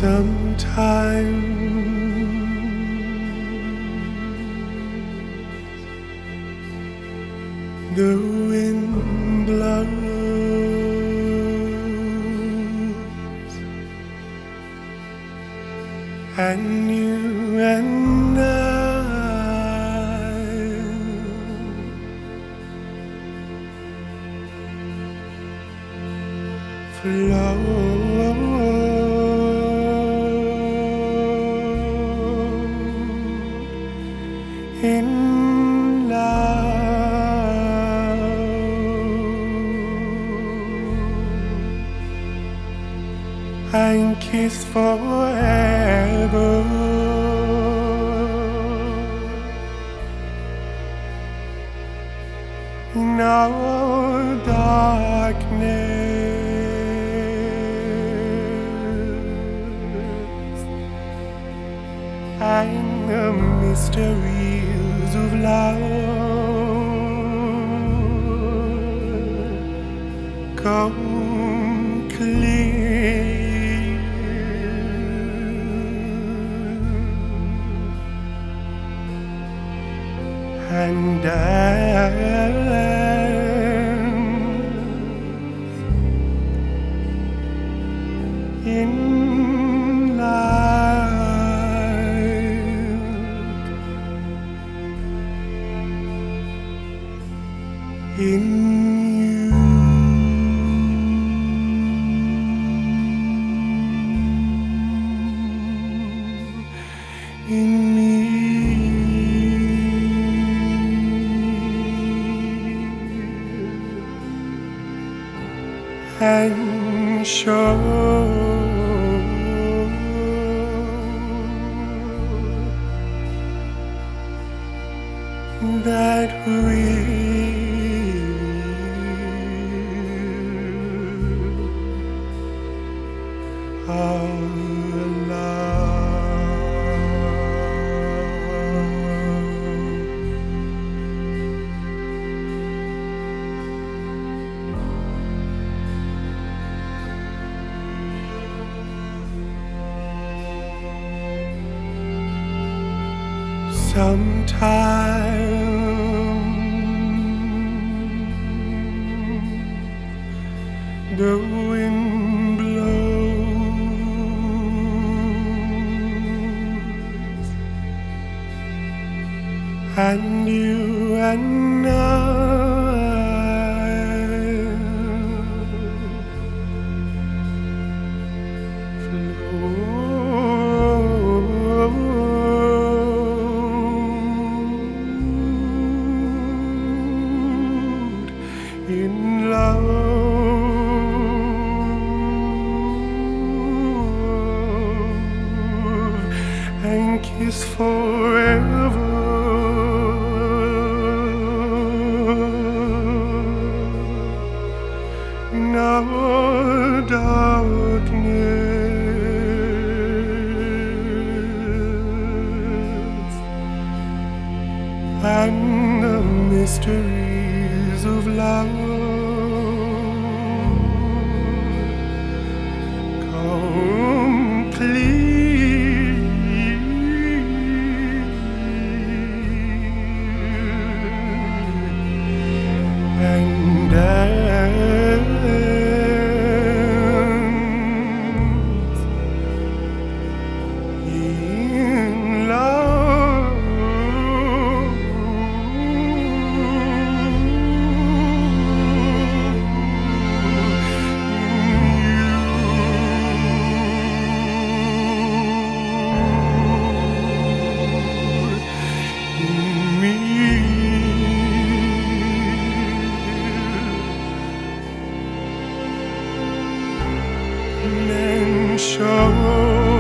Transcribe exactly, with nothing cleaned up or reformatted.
Sometimes the wind blows, and you and I float in love and kiss forever. In our darkness and the mysteries of love come clear, and dance in light, in you, in me, and show that we are sometimes the wind blows, and you and I float in love and kiss forever. In our darkness and the mysteries of love come clear, and dance in love, in me, and show